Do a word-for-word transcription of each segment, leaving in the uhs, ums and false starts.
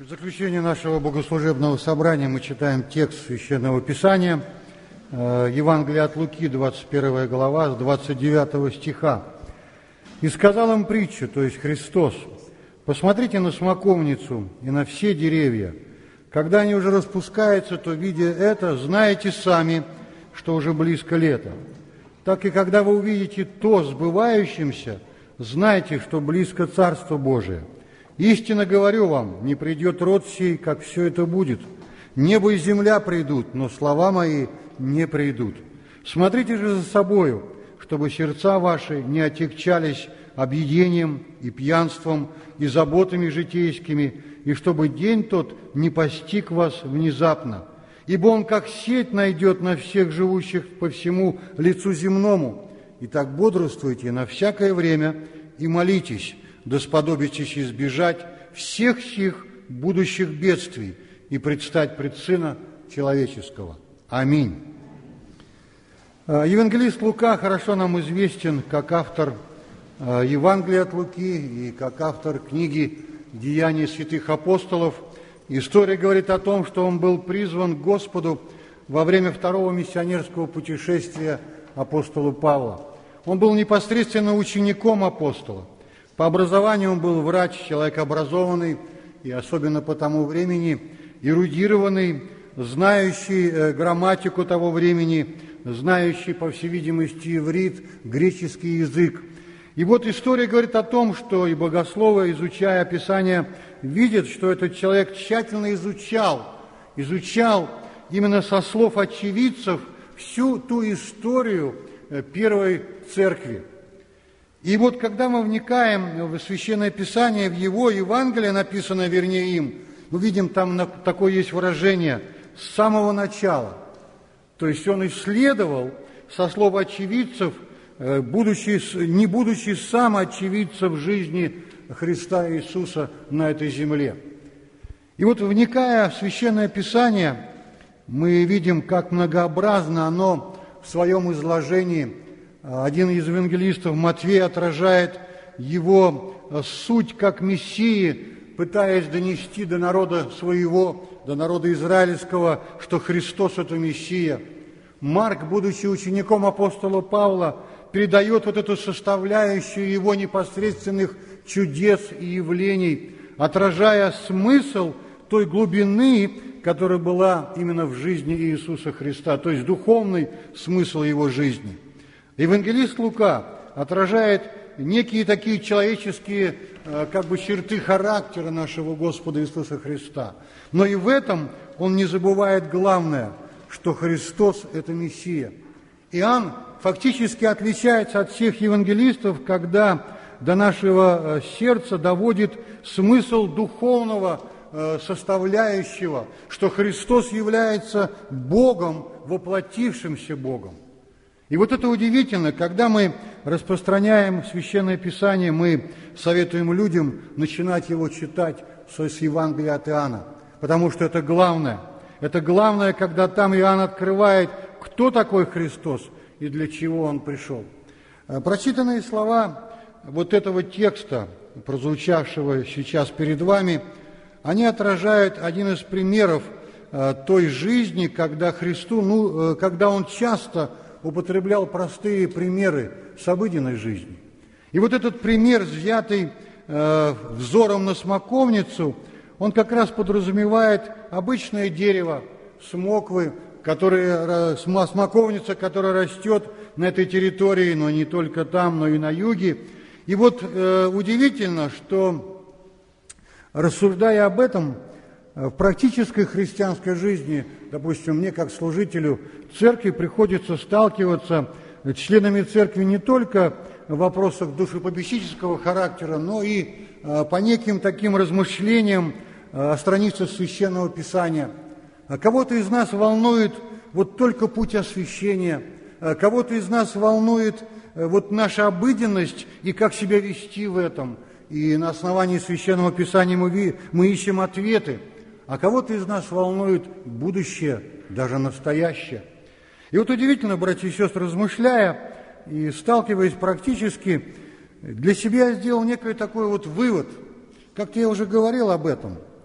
В заключение нашего богослужебного собрания мы читаем текст Священного Писания, Евангелие от Луки, двадцать первая глава, с двадцать девятого стиха. «И сказал им притчу», то есть Христос: «Посмотрите на смоковницу и на все деревья. Когда они уже распускаются, то, видя это, знаете сами, что уже близко лето. Так и когда вы увидите то сбывающимся, знайте, что близко Царство Божие. Истинно говорю вам, не придет род сей, как все это будет. Небо и земля придут, но слова мои не придут. Смотрите же за собою, чтобы сердца ваши не отягчались объедением и пьянством и заботами житейскими, и чтобы день тот не постиг вас внезапно. Ибо он, как сеть, найдет на всех живущих по всему лицу земному. Итак, бодрствуйте на всякое время и молитесь, да сподобитесь избежать всех сих будущих бедствий и предстать пред Сына Человеческого. Аминь». Евангелист Лука хорошо нам известен как автор Евангелия от Луки и как автор книги «Деяния святых апостолов». История говорит о том, что он был призван к Господу во время второго миссионерского путешествия апостола Павла. Он был непосредственно учеником апостола. По образованию он был врач, человек образованный и особенно по тому времени эрудированный, знающий грамматику того времени, знающий, по всей видимости, иврит, греческий язык. И вот история говорит о том, что и богословы, изучая Писание, видят, что этот человек тщательно изучал, изучал именно со слов очевидцев всю ту историю первой церкви. И вот когда мы вникаем в Священное Писание, в его Евангелие, написанное, вернее, им, мы видим, там такое есть выражение «с самого начала». То есть он исследовал со слов очевидцев, будучи, не будучи сам очевидцем жизни Христа Иисуса на этой земле. И вот, вникая в Священное Писание, мы видим, как многообразно оно в своем изложении. Один из евангелистов, Матфей, отражает его суть как Мессии, пытаясь донести до народа своего, до народа израильского, что Христос – это Мессия. Марк, будучи учеником апостола Павла, передает вот эту составляющую его непосредственных чудес и явлений, отражая смысл той глубины, которая была именно в жизни Иисуса Христа, то есть духовный смысл его жизни. Евангелист Лука отражает некие такие человеческие как бы черты характера нашего Господа Иисуса Христа. Но и в этом он не забывает главное, что Христос – это Мессия. Иоанн фактически отличается от всех евангелистов, когда до нашего сердца доводит смысл духовного составляющего, что Христос является Богом, воплотившимся Богом. И вот это удивительно, когда мы распространяем Священное Писание, мы советуем людям начинать его читать с Евангелия от Иоанна, потому что это главное. Это главное, когда там Иоанн открывает, кто такой Христос и для чего Он пришел. Прочитанные слова вот этого текста, прозвучавшего сейчас перед вами, они отражают один из примеров той жизни, когда Христу, ну, когда Он часто употреблял простые примеры с обыденной жизни. И вот этот пример, взятый э, взором на смоковницу, он как раз подразумевает обычное дерево, смоквы, которые, смоковница, которая растет на этой территории, но не только там, но и на юге. И вот э, удивительно, что, рассуждая об этом, в практической христианской жизни, допустим, мне как служителю церкви приходится сталкиваться с членами церкви не только в вопросах душепопечительского характера, но и по неким таким размышлениям о страницах Священного Писания. Кого-то из нас волнует вот только путь освящения, кого-то из нас волнует вот наша обыденность и как себя вести в этом. И на основании Священного Писания мы, мы ищем ответы. А кого-то из нас волнует будущее, даже настоящее. И вот удивительно, братья и сестры, размышляя и сталкиваясь практически, для себя я сделал некий такой вот вывод. Как-то я уже говорил об этом.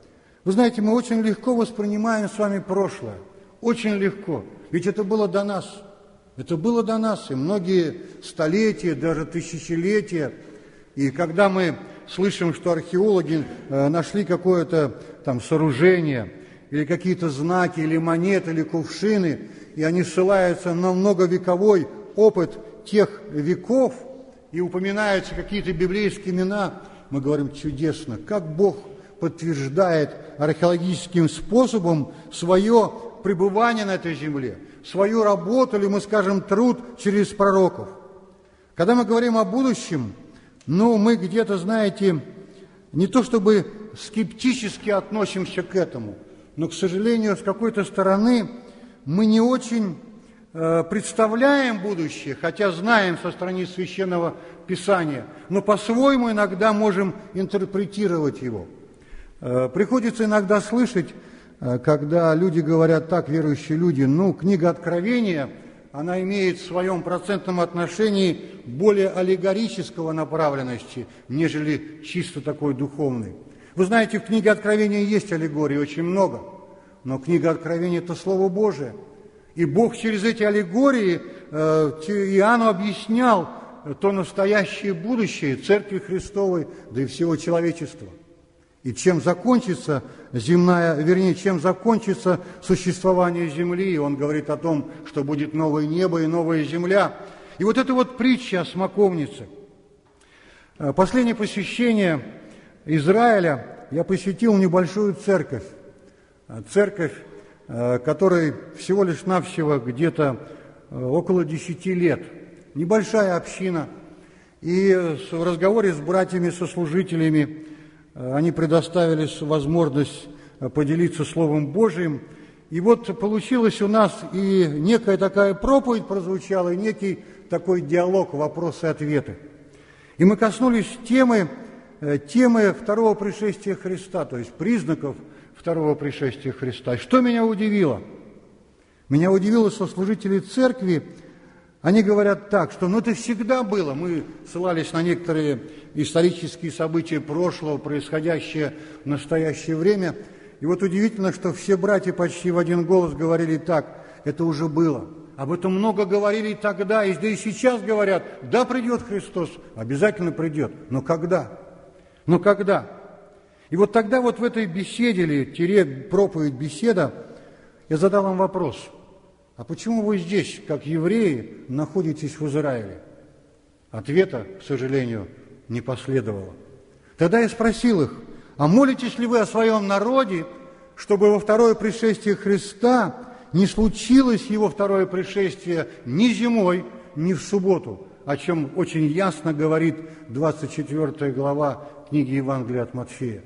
Вы знаете, мы очень легко воспринимаем с вами прошлое. Очень легко. Ведь это было до нас. Это было до нас. И многие столетия, даже тысячелетия. И когда мы слышим, что археологи э, нашли какое-то там сооружение, или какие-то знаки, или монеты, или кувшины, и они ссылаются на многовековой опыт тех веков, и упоминаются какие-то библейские имена, мы говорим: чудесно, как Бог подтверждает археологическим способом свое пребывание на этой земле, свою работу, или мы скажем труд через пророков. Когда мы говорим о будущем, ну, мы где-то, знаете, не то чтобы скептически относимся к этому, но, к сожалению, с какой-то стороны мы не очень э, представляем будущее, хотя знаем со страниц Священного Писания, но по-своему иногда можем интерпретировать его. Э, приходится иногда слышать, э, когда люди говорят так, верующие люди: ну, книга Откровения, она имеет в своем процентном отношении более аллегорического направленности, нежели чисто такой духовной. Вы знаете, в книге Откровения есть аллегории очень много, но книга Откровения – это Слово Божие. И Бог через эти аллегории э, Иоанну объяснял то настоящее будущее Церкви Христовой, да и всего человечества. И чем закончится земная, вернее, чем закончится существование земли, он говорит о том, что будет новое небо и новая земля. И вот эта вот притча о смоковнице. Последнее посещение Израиля я посетил небольшую церковь. Церковь, которой всего лишь навсего где-то около десяти лет. Небольшая община. И в разговоре с братьями-сослужителями они предоставили возможность поделиться Словом Божиим. И вот получилось у нас и некая такая проповедь прозвучала, и некий такой диалог, вопросы и ответы. И мы коснулись темы, темы второго пришествия Христа, то есть признаков второго пришествия Христа. И что меня удивило? Меня удивило, что служители церкви, они говорят так, что ну это всегда было. Мы ссылались на некоторые исторические события прошлого, происходящие в настоящее время. И вот удивительно, что все братья почти в один голос говорили так: это уже было. Об этом много говорили и тогда, и здесь сейчас говорят: да, придет Христос, обязательно придет. Но когда? Но когда? И вот тогда вот в этой беседе, или тире проповедь беседа, я задал вам вопрос: а почему вы здесь, как евреи, находитесь в Израиле? Ответа, к сожалению, не последовало. Тогда я спросил их: а молитесь ли вы о своем народе, чтобы во второе пришествие Христа не случилось его второе пришествие ни зимой, ни в субботу, о чем очень ясно говорит двадцать четвёртая глава книги Евангелия от Матфея.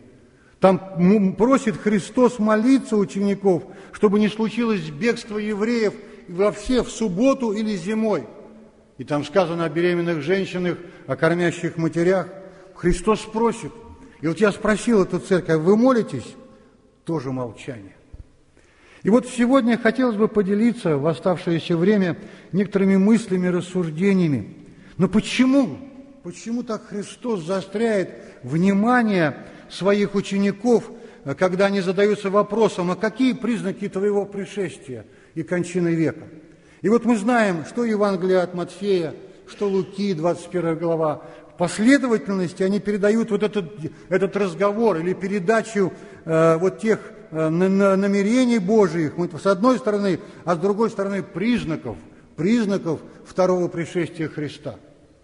Там просит Христос молиться учеников, чтобы не случилось бегство евреев вообще в субботу или зимой. И там сказано о беременных женщинах, о кормящих матерях. Христос просит. И вот я спросил эту церковь: вы молитесь? Тоже молчание. И вот сегодня хотелось бы поделиться в оставшееся время некоторыми мыслями, рассуждениями. Но почему? Почему так Христос заостряет внимание своих учеников, когда они задаются вопросом: а какие признаки твоего пришествия и кончины века? И вот мы знаем, что Евангелие от Матфея, что Луки, двадцать первая глава, в последовательности они передают вот этот, этот разговор или передачу э, вот тех э, намерений Божиих, мы, с одной стороны, а с другой стороны признаков, признаков второго пришествия Христа.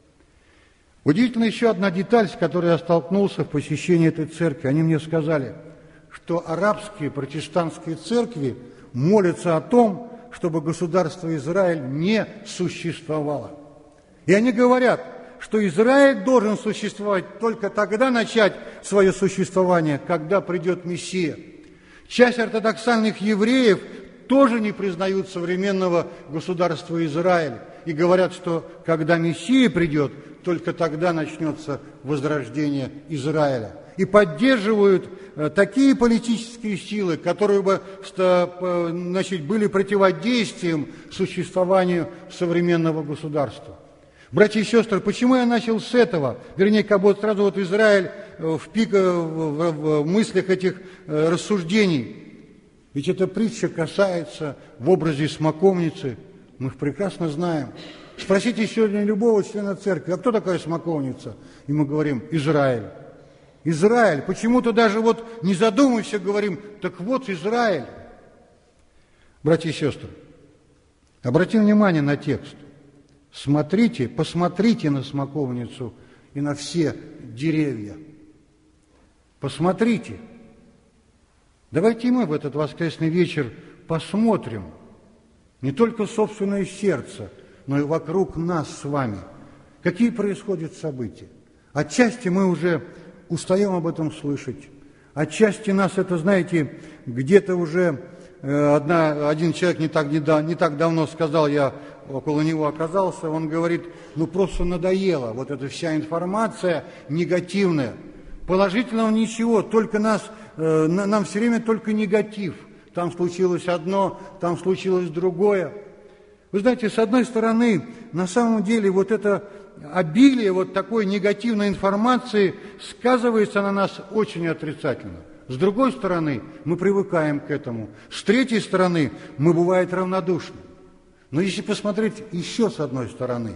Удивительно еще одна деталь, с которой я столкнулся в посещении этой церкви. Они мне сказали, что арабские протестантские церкви молятся о том, чтобы государство Израиль не существовало. И они говорят, что Израиль должен существовать только тогда, начать свое существование, когда придет Мессия. Часть ортодоксальных евреев тоже не признают современного государства Израиль и говорят, что когда Мессия придет, только тогда начнется возрождение Израиля. И поддерживают э, такие политические силы, которые бы э, значит, были противодействием существованию современного государства. Братья и сестры, почему я начал с этого? Вернее, как бы сразу вот Израиль в, пик, в, в мыслях этих рассуждений. Ведь эта притча касается в образе смоковницы. Мы их прекрасно знаем. Спросите сегодня любого члена церкви, а кто такая смоковница? И мы говорим: Израиль. Израиль. Почему-то даже вот не задумываясь говорим: так вот Израиль. Братья и сестры, обратим внимание на текст. Смотрите, посмотрите на смоковницу и на все деревья. Посмотрите. Давайте мы в этот воскресный вечер посмотрим не только собственное сердце, но и вокруг нас с вами, какие происходят события. Отчасти мы уже устаем об этом слышать. Отчасти нас это, знаете, где-то уже э, одна, один человек не так, не, да, не так давно сказал, я около него оказался, он говорит: ну просто надоело вот эта вся информация негативная. Положительного ничего, только нас, э, нам все время только негатив. Там случилось одно, там случилось другое. Вы знаете, с одной стороны, на самом деле вот это обилие вот такой негативной информации сказывается на нас очень отрицательно. С другой стороны, мы привыкаем к этому. С третьей стороны, мы, бывает, равнодушны. Но если посмотреть еще с одной стороны,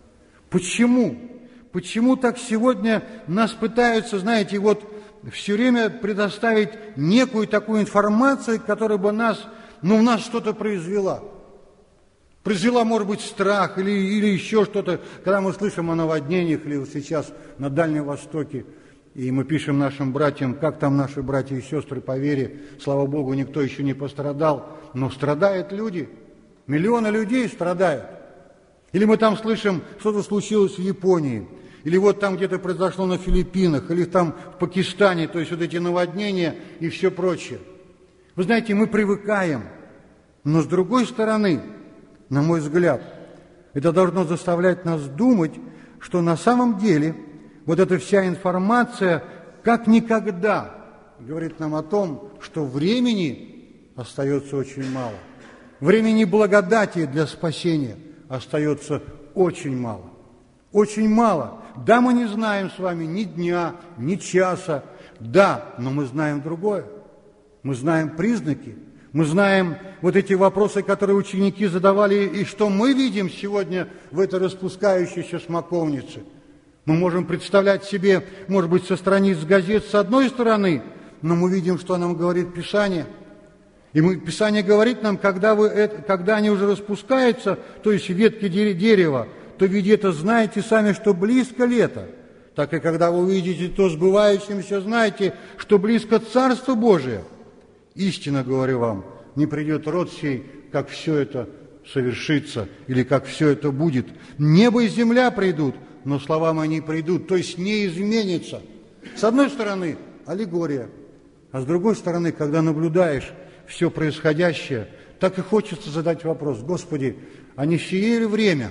почему? Почему так сегодня нас пытаются, знаете, вот все время предоставить некую такую информацию, которая бы нас, ну, в нас что-то произвела? Произвела, может быть, страх или, или еще что-то, когда мы слышим о наводнениях, или вот сейчас на Дальнем Востоке, и мы пишем нашим братьям, как там наши братья и сестры по вере, слава Богу, никто еще не пострадал, но страдают люди, миллионы людей страдают. Или мы там слышим, что-то случилось в Японии, или вот там где-то произошло на Филиппинах, или там в Пакистане, то есть вот эти наводнения и все прочее. Вы знаете, мы привыкаем, но с другой стороны, на мой взгляд, это должно заставлять нас думать, что на самом деле вот эта вся информация как никогда говорит нам о том, что времени остается очень мало. Времени благодати для спасения остается очень мало. Очень мало. Да, мы не знаем с вами ни дня, ни часа. Да, но мы знаем другое. Мы знаем признаки. Мы знаем вот эти вопросы, которые ученики задавали, и что мы видим сегодня в этой распускающейся смоковнице. Мы можем представлять себе, может быть, со страниц газет с одной стороны, но мы видим, что нам говорит Писание. И мы, Писание говорит нам, когда, вы, когда они уже распускаются, то есть ветки дерева, то ведь это знаете сами, что близко лето. Так и когда вы увидите то сбывающимся, знаете, что близко Царство Божие. Истинно говорю вам, не придет род сей, как все это совершится, или как все это будет. Небо и земля придут, но слова мои не придут, то есть не изменится. С одной стороны, аллегория, а с другой стороны, когда наблюдаешь все происходящее, так и хочется задать вопрос: Господи, а не сие ли время?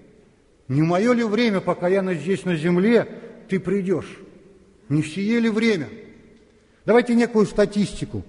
Не мое ли время, пока я здесь на земле, Ты придешь? Не сие ли время? Давайте некую статистику.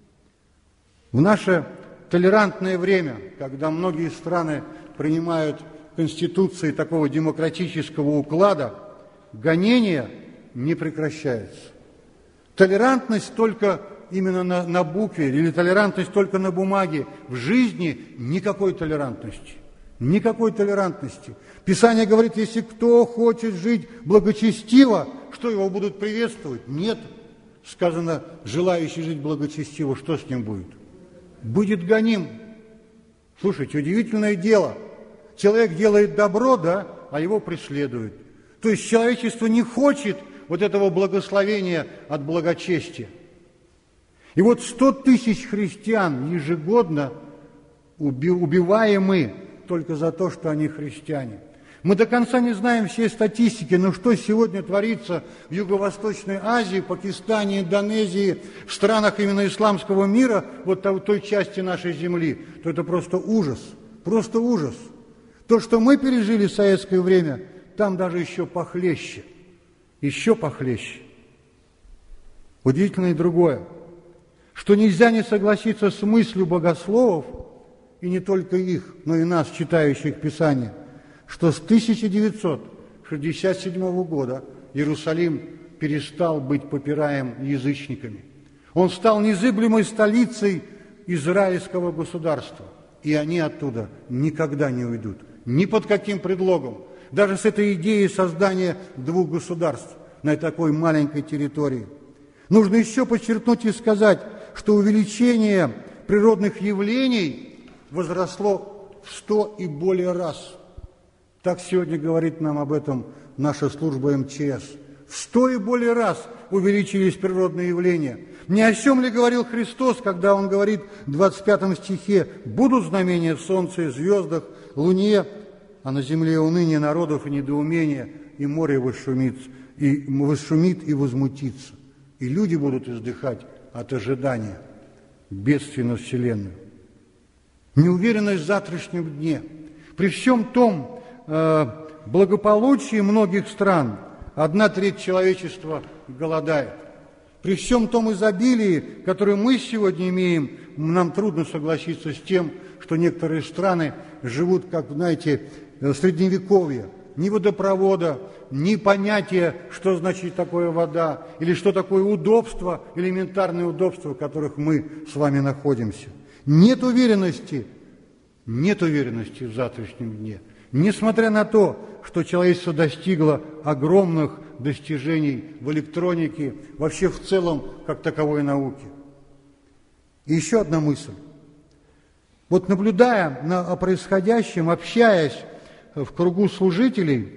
В наше толерантное время, когда многие страны принимают конституции такого демократического уклада, гонения не прекращаются. Толерантность только именно на, на букве или толерантность только на бумаге. В жизни никакой толерантности. Никакой толерантности. Писание говорит, если кто хочет жить благочестиво, что его будут приветствовать? Нет. Сказано, желающий жить благочестиво, что с ним будет? Будет гоним. Слушайте, удивительное дело. Человек делает добро, да, а его преследуют. То есть человечество не хочет вот этого благословения от благочестия. И вот сто тысяч христиан ежегодно убиваемы только за то, что они христиане. Мы до конца не знаем всей статистики, но что сегодня творится в Юго-Восточной Азии, Пакистане, Индонезии, в странах именно исламского мира, вот той части нашей земли, то это просто ужас, просто ужас. То, что мы пережили в советское время, там даже еще похлеще, еще похлеще. Удивительно и другое, что нельзя не согласиться с мыслью богословов, и не только их, но и нас, читающих Писание, что с тысяча девятьсот шестьдесят седьмого года Иерусалим перестал быть попираем язычниками. Он стал незыблемой столицей израильского государства, и они оттуда никогда не уйдут, ни под каким предлогом. Даже с этой идеей создания двух государств на такой маленькой территории. Нужно еще подчеркнуть и сказать, что увеличение природных явлений возросло в сто и более раз. Так сегодня говорит нам об этом наша служба эм че эс. В сто и более раз увеличились природные явления. Не о чем ли говорил Христос, когда Он говорит в двадцать пятом стихе: «Будут знамения в солнце и звездах, луне, а на земле уныние народов и недоумение, и море вышумит, и, вышумит и возмутится, и люди будут издыхать от ожидания бедствий на вселенную». Неуверенность в завтрашнем дне. При всем том э, благополучии многих стран одна треть человечества голодает. При всем том изобилии, которое мы сегодня имеем, нам трудно согласиться с тем, что некоторые страны живут, как, знаете, в средневековье. Ни водопровода, ни понятия, что значит такое вода, или что такое удобство, элементарные удобства, в которых мы с вами находимся. Нет уверенности, нет уверенности в завтрашнем дне. Несмотря на то, что человечество достигло огромных достижений в электронике, вообще в целом, как таковой науке. И еще одна мысль. Вот наблюдая на происходящем, общаясь в кругу служителей,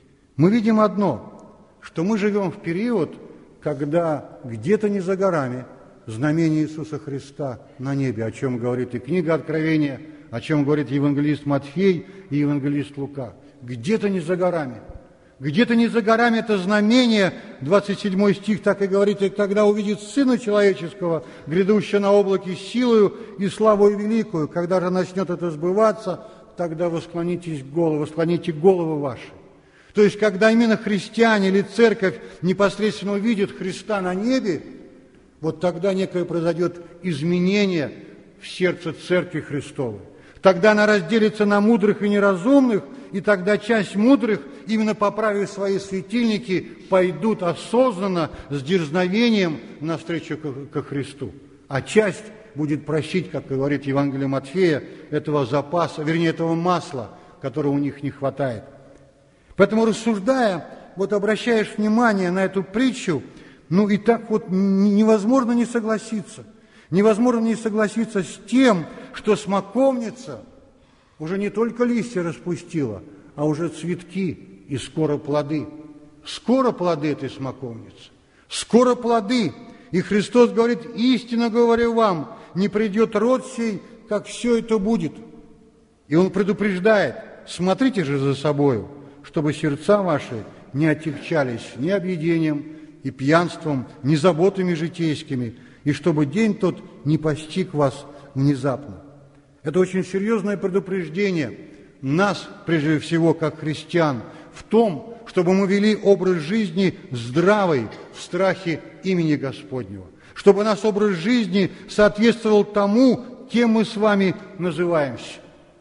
мы видим одно, что мы живем в период, когда где-то не за горами знамение Иисуса Христа на небе, о чем говорит и книга Откровения, о чем говорит евангелист Матфей и евангелист Лука. Где-то не за горами. Где-то не за горами это знамение, двадцать седьмой стих так и говорит: «И тогда увидит Сына Человеческого, грядущего на облаке силою и славою великую». Когда же начнет это сбываться, тогда восклонитесь головы, восклоните головы ваши. То есть, когда именно христиане или церковь непосредственно увидят Христа на небе, вот тогда некое произойдет изменение в сердце Церкви Христовой. Тогда она разделится на мудрых и неразумных, и тогда часть мудрых, именно поправив свои светильники, пойдут осознанно, с дерзновением навстречу ко Христу. А часть будет просить, как говорит Евангелие Матфея, этого запаса, вернее, этого масла, которого у них не хватает. Поэтому, рассуждая, вот обращаешь внимание на эту притчу, ну и так вот невозможно не согласиться. Невозможно не согласиться с тем, что смоковница уже не только листья распустила, а уже цветки и скоро плоды. Скоро плоды этой смоковницы, скоро плоды. И Христос говорит: истинно говорю вам, не придет род сей, как все это будет. И Он предупреждает: смотрите же за собою, чтобы сердца ваши не отягчались ни объедением и пьянством, ни заботами житейскими, и чтобы день тот не постиг вас внезапно. Это очень серьезное предупреждение нас, прежде всего, как христиан, в том, чтобы мы вели образ жизни здравый в страхе имени Господнего, чтобы наш образ жизни соответствовал тому, кем мы с вами называемся.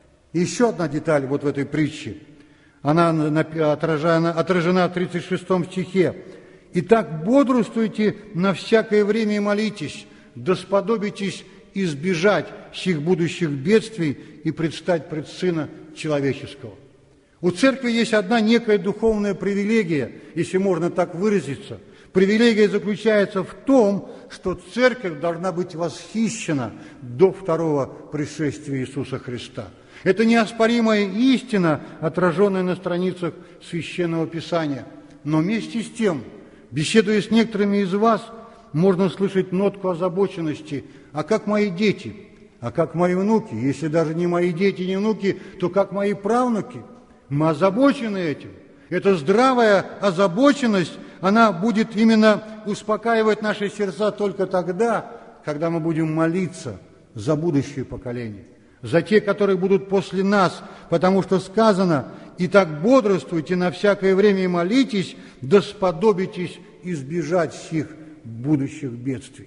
И еще одна деталь вот в этой притче, она отражена, отражена в тридцать шестом стихе. «Итак, бодрствуйте на всякое время и молитесь, да сподобитесь избежать сих будущих бедствий и предстать пред Сына Человеческого». У церкви есть одна некая духовная привилегия, если можно так выразиться. Привилегия заключается в том, что церковь должна быть восхищена до второго пришествия Иисуса Христа. Это неоспоримая истина, отраженная на страницах Священного Писания. Но вместе с тем, беседуя с некоторыми из вас, можно слышать нотку озабоченности. А как мои дети? А как мои внуки? Если даже не мои дети, не внуки, то как мои правнуки? Мы озабочены этим. Эта здравая озабоченность, она будет именно успокаивать наши сердца только тогда, когда мы будем молиться за будущее поколение, за те, которые будут после нас, потому что сказано: «Итак, бодрствуйте на всякое время и молитесь, да сподобитесь избежать сих будущих бедствий».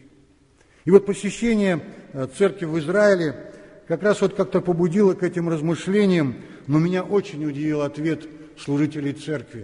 И вот посещение церкви в Израиле как раз вот как-то побудило к этим размышлениям, но меня очень удивил ответ служителей церкви.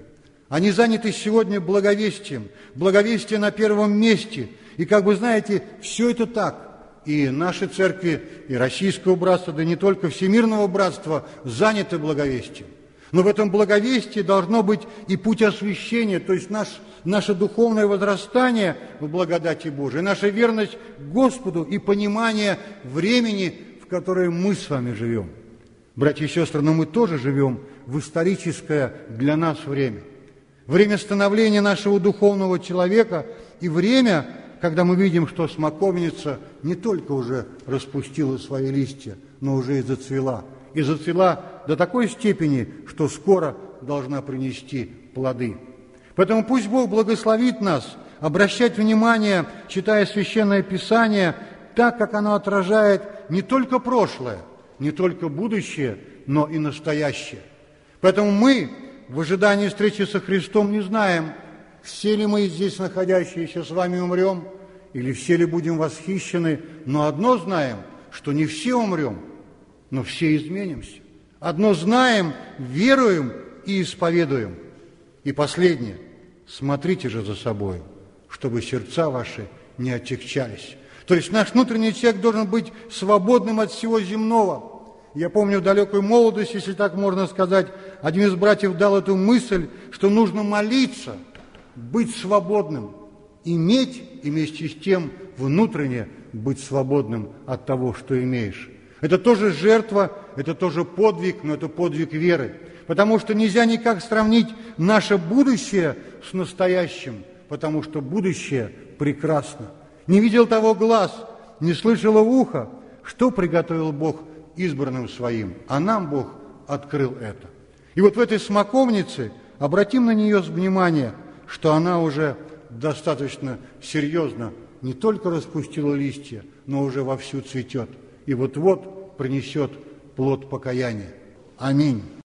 Они заняты сегодня благовестием. Благовестие на первом месте. И, как вы знаете, все это так. И наши церкви, и Российского братства, да не только Всемирного братства, заняты благовестием. Но в этом благовестии должно быть и путь освящения, то есть наш, наше духовное возрастание в благодати Божией, наша верность Господу и понимание времени, в которое мы с вами живем. Братья и сестры, но мы тоже живем в историческое для нас время. Время становления нашего духовного человека и время, когда мы видим, что смоковница не только уже распустила свои листья, но уже и зацвела. И зацвела до такой степени, что скоро должна принести плоды. Поэтому пусть Бог благословит нас обращать внимание, читая Священное Писание, так, как оно отражает не только прошлое, не только будущее, но и настоящее. Поэтому мы в ожидании встречи со Христом не знаем, все ли мы здесь находящиеся с вами умрем, или все ли будем восхищены, но одно знаем, что не все умрем, но все изменимся. Одно знаем, веруем и исповедуем. И последнее, смотрите же за собой, чтобы сердца ваши не отягчались. То есть наш внутренний человек должен быть свободным от всего земного. Я помню в далекой молодости, если так можно сказать, один из братьев дал эту мысль, что нужно молиться, быть свободным, иметь и вместе с тем внутренне быть свободным от того, что имеешь. Это тоже жертва, это тоже подвиг, но это подвиг веры. Потому что нельзя никак сравнить наше будущее с настоящим, потому что будущее прекрасно. Не видел того глаз, не слышало ухо, что приготовил Бог избранным своим, а нам Бог открыл это. И вот в этой смоковнице обратим на нее внимание, что она уже достаточно серьезно не только распустила листья, но уже вовсю цветет. И вот-вот принесет плод покаяния. Аминь.